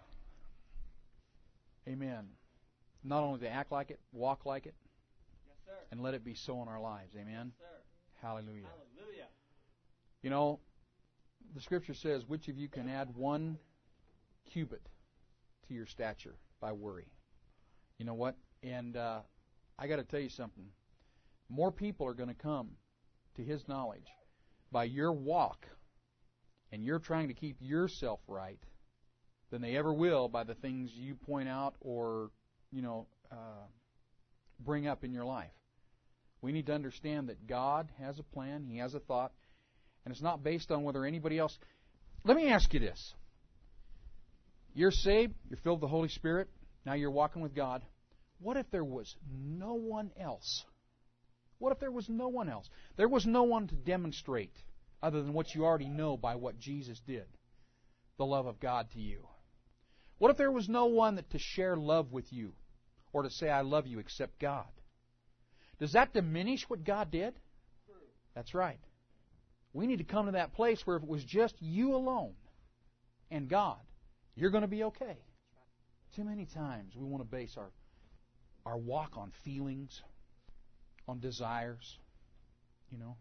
Amen. Not only to act like it, walk like it, Yes, sir. and let it be so in our lives. Amen. Yes, sir. Hallelujah. Hallelujah. You know, the Scripture says, which of you can add one cubit to your stature by worry? You know what? And uh, I got to tell you something. More people are going to come to His knowledge by your walk and you're trying to keep yourself right than they ever will by the things you point out or, you know, uh, bring up in your life. We need to understand that God has a plan, He has a thought, and it's not based on whether anybody else... Let me ask you this. You're saved, you're filled with the Holy Spirit, now you're walking with God. What if there was no one else? What if there was no one else? There was no one to demonstrate other than what you already know by what Jesus did, the love of God to you. What if there was no one that to share love with you or to say I love you except God? Does that diminish what God did? That's right. We need to come to that place where if it was just you alone and God, you're going to be okay. Too many times we want to base our, our walk on feelings, on desires, you know.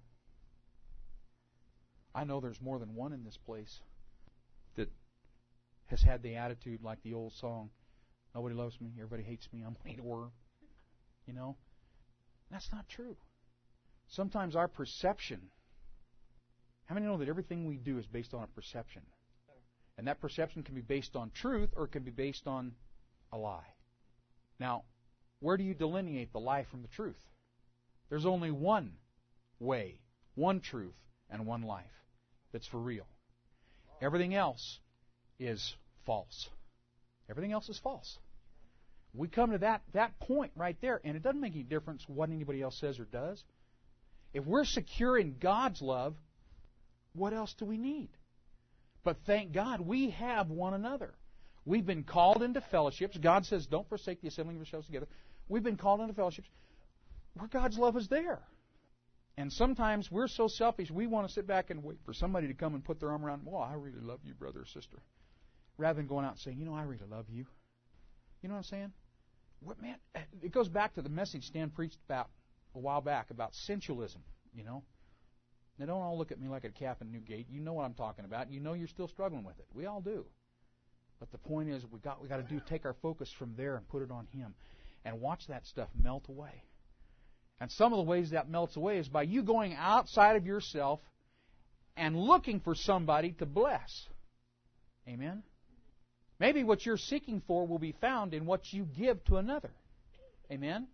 I know there's more than one in this place that has had the attitude like the old song, nobody loves me, everybody hates me, I'm a worm. You know? That's not true. Sometimes our perception, how many know that everything we do is based on a perception? And that perception can be based on truth or it can be based on a lie. Now, where do you delineate the lie from the truth? There's only one way, one truth, and one life that's for real. Everything else is false. Everything else is false. We come to that, that point right there, and it doesn't make any difference what anybody else says or does. If we're secure in God's love, what else do we need? But thank God we have one another. We've been called into fellowships. God says, don't forsake the assembling of yourselves together. We've been called into fellowships where God's love is there. And sometimes we're so selfish, we want to sit back and wait for somebody to come and put their arm around, well, I really love you, brother or sister. Rather than going out and saying, you know, I really love you. You know what I'm saying? What, man, it goes back to the message Stan preached about a while back about sensualism, you know. Now, don't all look at me like a calf in Newgate. You know what I'm talking about. You know you're still struggling with it. We all do. But the point is, we got we got to do take our focus from there and put it on Him, and watch that stuff melt away. And some of the ways that melts away is by you going outside of yourself and looking for somebody to bless. Amen? Maybe what you're seeking for will be found in what you give to another. Amen? Amen.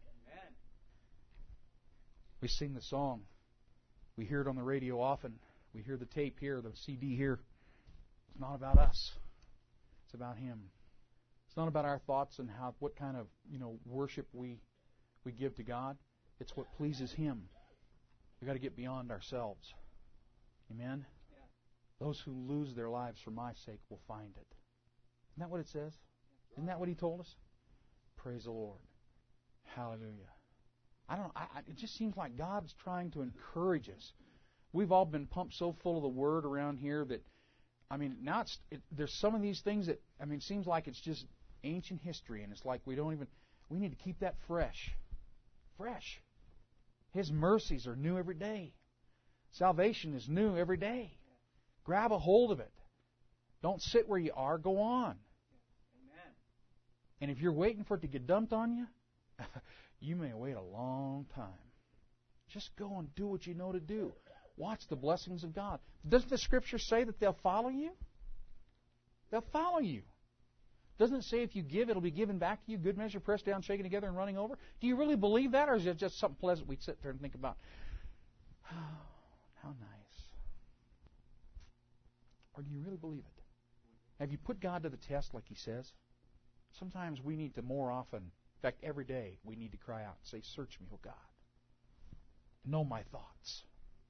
We sing the song. We hear it on the radio often. We hear the tape here, the C D here. It's not about us. It's about Him. It's not about our thoughts and how what kind of, you know, worship we we give to God. It's what pleases Him. We've got to get beyond ourselves. Amen? Yeah. Those who lose their lives for my sake will find it. Isn't that what it says? Isn't that what He told us? Praise the Lord. Hallelujah. I don't know. I, I, it just seems like God's trying to encourage us. We've all been pumped so full of the Word around here that, I mean, now it's, it, there's some of these things that, I mean, it seems like it's just ancient history, and it's like we don't even, we need to keep that fresh. Fresh. His mercies are new every day. Salvation is new every day. Grab a hold of it. Don't sit where you are. Go on. Amen. And if you're waiting for it to get dumped on you, you may wait a long time. Just go and do what you know to do. Watch the blessings of God. Doesn't the Scripture say that they'll follow you? They'll follow you. Doesn't it say if you give, it'll be given back to you, good measure, pressed down, shaken together, and running over? Do you really believe that, or is it just something pleasant we sit there and think about? Oh, how nice. Or do you really believe it? Have you put God to the test like He says? Sometimes we need to more often, in fact, every day, we need to cry out and say, search me, O God. Know my thoughts.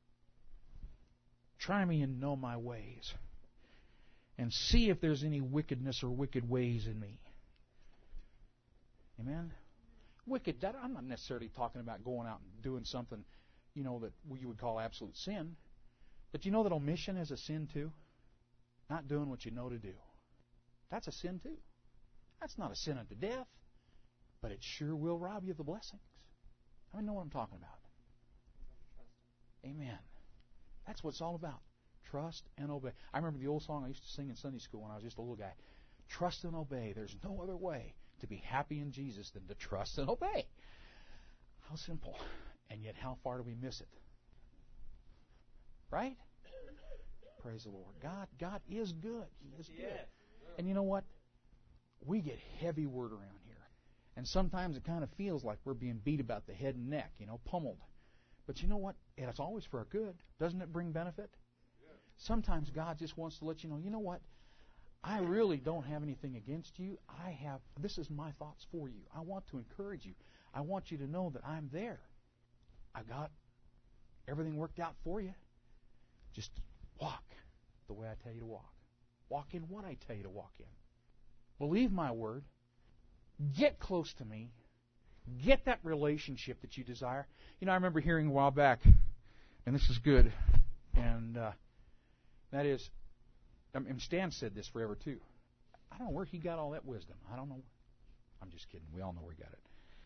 Try me and know my ways. And see if there's any wickedness or wicked ways in me. Amen? Wicked, that, I'm not necessarily talking about going out and doing something, you know, that you would call absolute sin. But you know that omission is a sin too? Not doing what you know to do. That's a sin too. That's not a sin unto death, but it sure will rob you of the blessings. I mean, know what I'm talking about. Amen. That's what it's all about. Trust and obey. I remember the old song I used to sing in Sunday school when I was just a little guy. Trust and obey. There's no other way to be happy in Jesus than to trust and obey. How simple. And yet how far do we miss it? Right? Praise the Lord. God, God is good. He is good. And you know what? We get heavy word around here. And sometimes it kind of feels like we're being beat about the head and neck, you know, pummeled. But you know what? It's always for our good. Doesn't it bring benefit? Sometimes God just wants to let you know, you know what? I really don't have anything against you. I have, this is my thoughts for you. I want to encourage you. I want you to know that I'm there. I got everything worked out for you. Just walk the way I tell you to walk. Walk in what I tell you to walk in. Believe my word. Get close to me. Get that relationship that you desire. You know, I remember hearing a while back, and this is good, and uh, that is, I mean, Stan said this forever too. I don't know where he got all that wisdom. I don't know. I'm just kidding. We all know where he got it.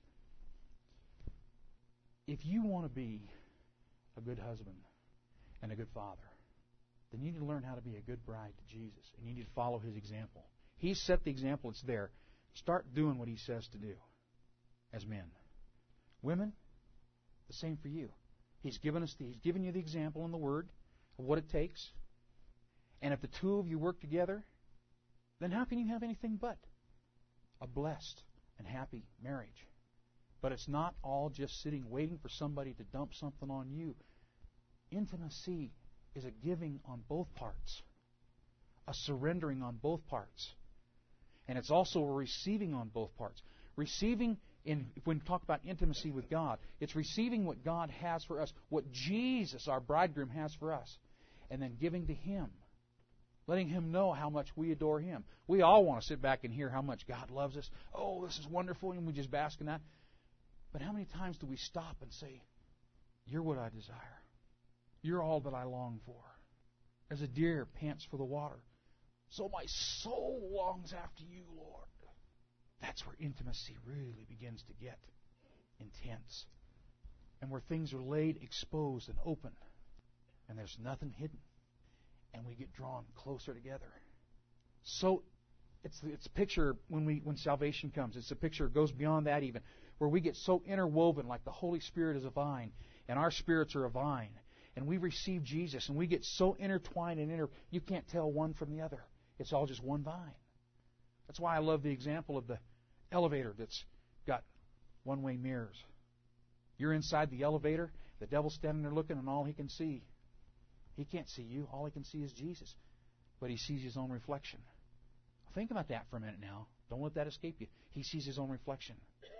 If you want to be a good husband and a good father, then you need to learn how to be a good bride to Jesus, and you need to follow His example. He set the example. It's there. Start doing what He says to do as men. Women, the same for you. He's given us the, He's given you the example in the Word of what it takes. And if the two of you work together, then how can you have anything but a blessed and happy marriage? But it's not all just sitting waiting for somebody to dump something on you. Intimacy is a giving on both parts, a surrendering on both parts. And it's also a receiving on both parts. Receiving, in when we talk about intimacy with God, it's receiving what God has for us, what Jesus, our bridegroom, has for us, and then giving to Him. Letting Him know how much we adore Him. We all want to sit back and hear how much God loves us. Oh, this is wonderful, and we just bask in that. But how many times do we stop and say, You're what I desire. You're all that I long for. As a deer pants for the water, so my soul longs after you, Lord. That's where intimacy really begins to get intense. And where things are laid exposed and open. And there's nothing hidden. And we get drawn closer together. So it's it's a picture when we when salvation comes. It's a picture that goes beyond that even, where we get so interwoven like the Holy Spirit is a vine, and our spirits are a vine, and we receive Jesus, and we get so intertwined and inter. You can't tell one from the other. It's all just one vine. That's why I love the example of the elevator that's got one-way mirrors. You're inside the elevator. The devil's standing there looking, and all he can see. He can't see you. All he can see is Jesus. But he sees his own reflection. Think about that for a minute now. Don't let that escape you. He sees his own reflection.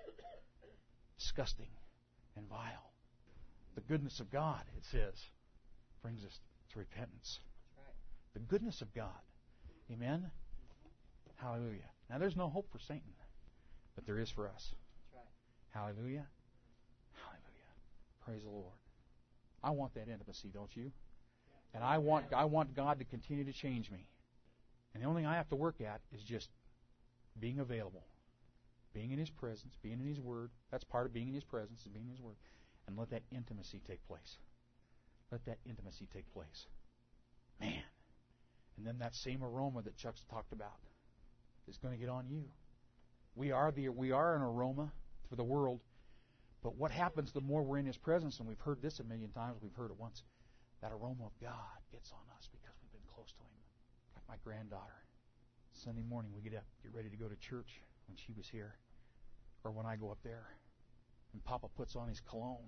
Disgusting and vile. The goodness of God, it says, brings us to repentance. The goodness of God. Amen? Hallelujah. Now, there's no hope for Satan, but there is for us. Hallelujah. Hallelujah. Praise the Lord. I want that intimacy, don't you? And I want I want God to continue to change me. And the only thing I have to work at is just being available. Being in His presence, being in His Word. That's part of being in His presence, is being in His Word. And let that intimacy take place. Let that intimacy take place. Man. And then that same aroma that Chuck's talked about is going to get on you. We are the we are an aroma for the world. But what happens the more we're in His presence, and we've heard this a million times, we've heard it once, that aroma of God gets on us because we've been close to Him. Like my granddaughter. Sunday morning we get up, get ready to go to church when she was here. Or when I go up there. And Papa puts on his cologne.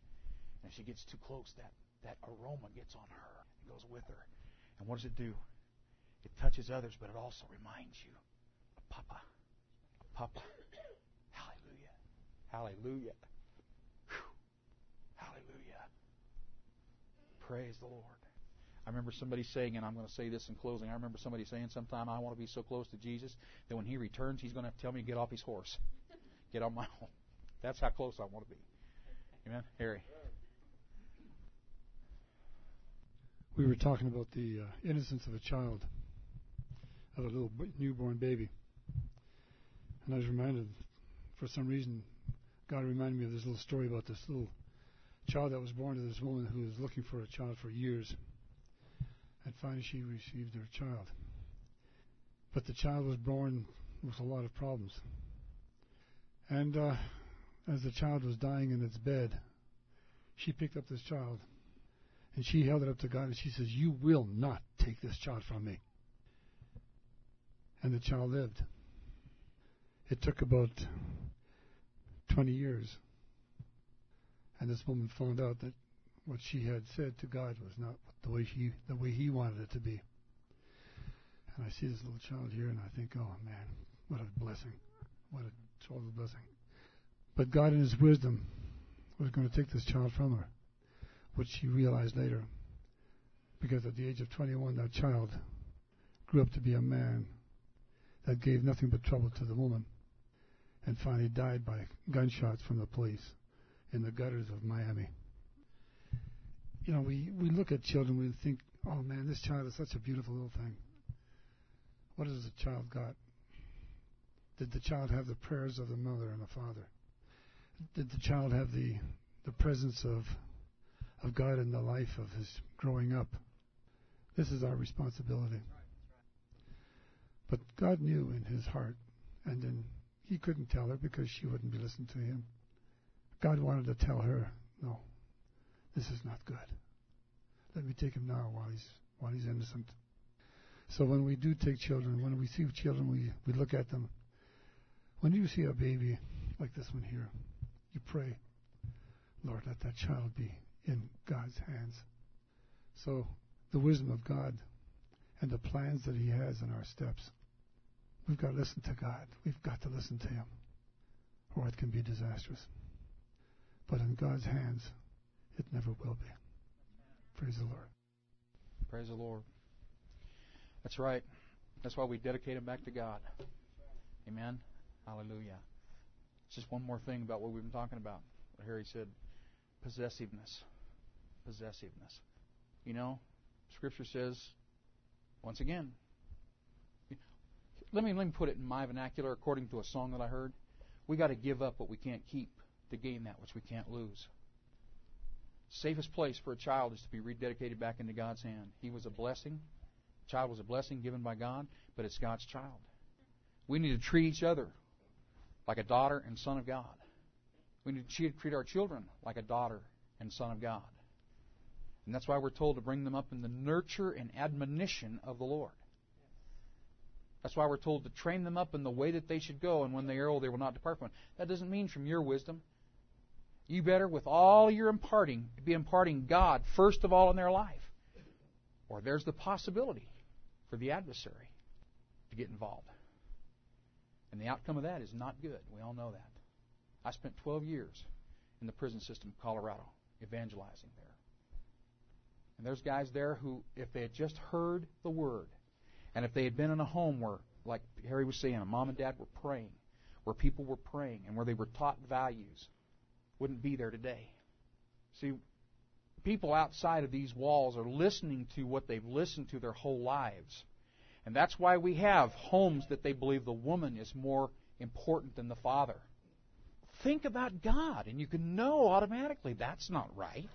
And if she gets too close, that, that aroma gets on her. It goes with her. And what does it do? It touches others, but it also reminds you of Papa. Of Papa. Hallelujah. Hallelujah. Whew. Hallelujah. Praise the Lord. I remember somebody saying, and I'm going to say this in closing, I remember somebody saying sometime, I want to be so close to Jesus that when He returns, He's going to have to tell me to get off His horse. Get on my own. That's how close I want to be. Amen? Harry. We were talking about the uh, innocence of a child, of a little newborn baby. And I was reminded, for some reason, God reminded me of this little story about this little child that was born to this woman who was looking for a child for years. And finally she received her child. But the child was born with a lot of problems. And uh, as the child was dying in its bed, she picked up this child and she held it up to God and she says, "You will not take this child from me." And the child lived. It took about twenty years. And this woman found out that what she had said to God was not the way he the way he wanted it to be. And I see this little child here, and I think, oh man, what a blessing, what a total blessing. But God, in His wisdom, was going to take this child from her, which she realized later, because at the age of twenty-one, that child grew up to be a man that gave nothing but trouble to the woman, and finally died by gunshots from the police in the gutters of Miami. You know, we, we look at children, we think, oh man, this child is such a beautiful little thing. What has the child got? Did the child have the prayers of the mother and the father? Did the child have the the presence of of God in the life of his growing up? This is our responsibility. But God knew in His heart, and then He couldn't tell her because she wouldn't be listening to Him. God wanted to tell her, no, this is not good. Let me take him now while he's while he's innocent. So when we do take children, when we see children, we, we look at them. When you see a baby like this one here, you pray, Lord, let that child be in God's hands. So the wisdom of God and the plans that He has in our steps, we've got to listen to God. We've got to listen to Him, or it can be disastrous. But in God's hands, it never will be. Praise the Lord. Praise the Lord. That's right. That's why we dedicate them back to God. Amen. Hallelujah. Just one more thing about what we've been talking about. What Harry said, possessiveness. Possessiveness. You know, Scripture says, once again, let me, let me put it in my vernacular according to a song that I heard. We got to give up what we can't keep to gain that which we can't lose. Safest place for a child is to be rededicated back into God's hand. He was a blessing. The child was a blessing given by God, but it's God's child. We need to treat each other like a daughter and son of God. We need to treat our children like a daughter and son of God. And that's why we're told to bring them up in the nurture and admonition of the Lord. That's why we're told to train them up in the way that they should go, and when they are old, they will not depart from it. That doesn't mean from your wisdom. You better, with all your imparting, be imparting God first of all in their life. Or there's the possibility for the adversary to get involved. And the outcome of that is not good. We all know that. I spent twelve years in the prison system of Colorado evangelizing there. And there's guys there who, if they had just heard the Word, and if they had been in a home where, like Harry was saying, mom and dad were praying, where people were praying, and where they were taught values, wouldn't be there today. See, people outside of these walls are listening to what they've listened to their whole lives. And that's why we have homes that they believe the woman is more important than the father. Think about God, and you can know automatically that's not right.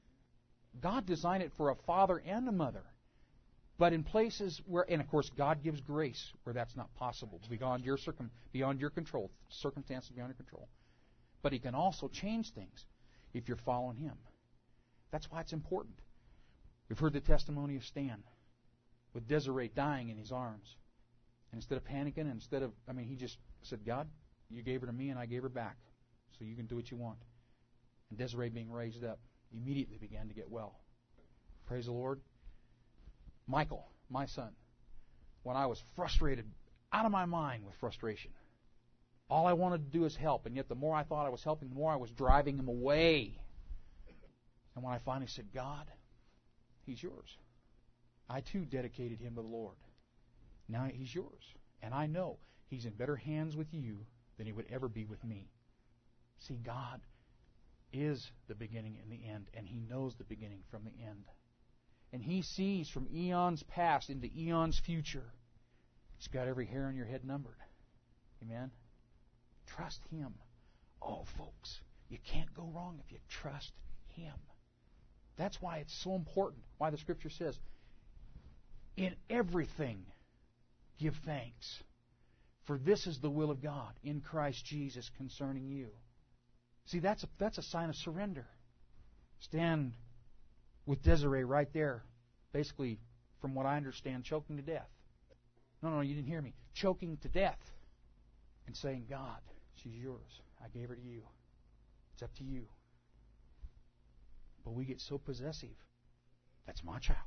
God designed it for a father and a mother. But in places where, and of course God gives grace where that's not possible, beyond your circum, beyond your control, circumstances beyond your control. But He can also change things if you're following Him. That's why it's important. We've heard the testimony of Stan with Desiree dying in his arms. And instead of panicking, and instead of, I mean, he just said, God, you gave her to me and I gave her back. So you can do what you want. And Desiree, being raised up, immediately began to get well. Praise the Lord. Michael, my son, when I was frustrated, out of my mind with frustration. All I wanted to do is help, and yet the more I thought I was helping, the more I was driving him away. And when I finally said, God, he's yours, I too dedicated him to the Lord. Now he's yours. And I know he's in better hands with you than he would ever be with me. See, God is the beginning and the end, and he knows the beginning from the end. And he sees from eons past into eons future. He's got every hair on your head numbered. Amen? Trust him. Oh, folks, you can't go wrong if you trust him. That's why it's so important, why the Scripture says, in everything give thanks, for this is the will of God in Christ Jesus concerning you. See, that's a, that's a sign of surrender. Stand with Desiree right there, basically, from what I understand, choking to death. No, no, you didn't hear me. Choking to death and saying, God, she's yours. I gave her to you. It's up to you. But we get so possessive. That's my child.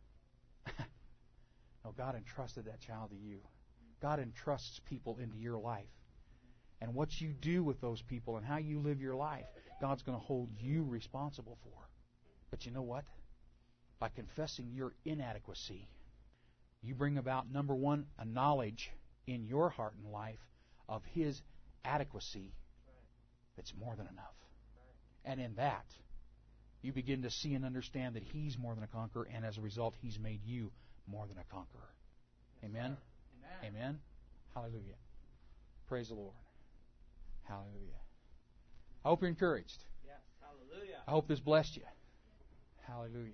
No, God entrusted that child to you. God entrusts people into your life. And what you do with those people and how you live your life, God's going to hold you responsible for. But you know what? By confessing your inadequacy, you bring about, number one, a knowledge in your heart and life of his adequacy that's more than enough. And in that, you begin to see and understand that he's more than a conqueror, and as a result, he's made you more than a conqueror. Amen? Amen. Amen. Hallelujah. Praise the Lord. Hallelujah. I hope you're encouraged. Yes. Hallelujah. I hope this blessed you. Hallelujah.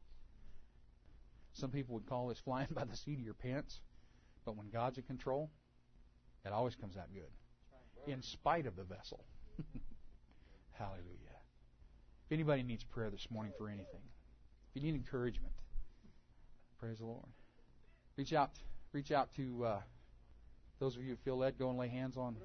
Some people would call this flying by the seat of your pants, but when God's in control, it always comes out good, in spite of the vessel. Hallelujah. If anybody needs prayer this morning for anything, if you need encouragement, praise the Lord. Reach out, reach out to uh, those of you who feel led. Go and lay hands on.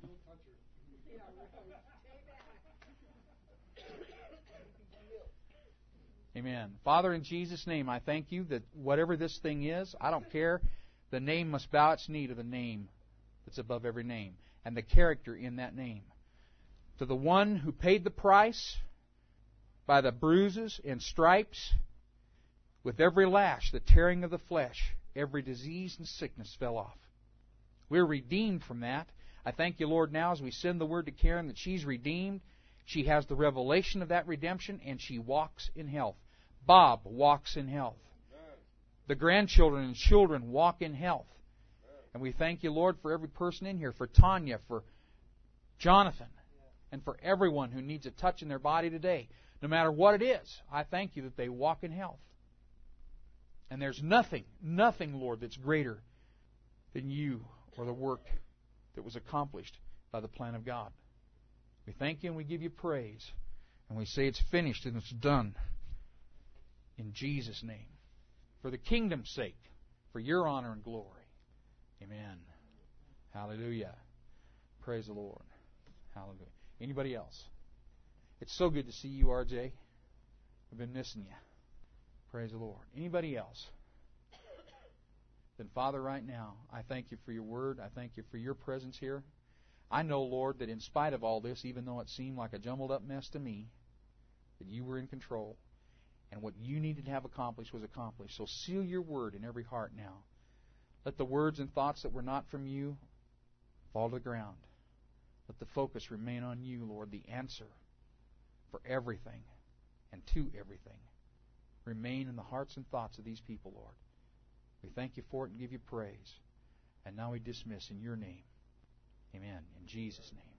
Amen. Father, in Jesus' name, I thank you that whatever this thing is, I don't care. The name must bow its knee to the name that's above every name, and the character in that name. To the one who paid the price by the bruises and stripes, with every lash, the tearing of the flesh, every disease and sickness fell off. We're redeemed from that. I thank you, Lord, now as we send the word to Karen that she's redeemed. She has the revelation of that redemption, and she walks in health. Bob walks in health. The grandchildren and children walk in health. And we thank you, Lord, for every person in here, for Tanya, for Jonathan, and for everyone who needs a touch in their body today. No matter what it is, I thank you that they walk in health. And there's nothing, nothing, Lord, that's greater than you or the work that was accomplished by the plan of God. We thank you and we give you praise. And we say it's finished and it's done. In Jesus' name. For the kingdom's sake. For your honor and glory. Amen. Hallelujah. Praise the Lord. Hallelujah. Anybody else? It's so good to see you, R J. I've been missing you. Praise the Lord. Anybody else? Then, Father, right now, I thank you for your word. I thank you for your presence here. I know, Lord, that in spite of all this, even though it seemed like a jumbled up mess to me, that you were in control, and what you needed to have accomplished was accomplished. So seal your word in every heart now. Let the words and thoughts that were not from you fall to the ground. Let the focus remain on you, Lord, the answer for everything and to everything. Remain in the hearts and thoughts of these people, Lord. We thank you for it and give you praise. And now we dismiss in your name. Amen. In Jesus' name.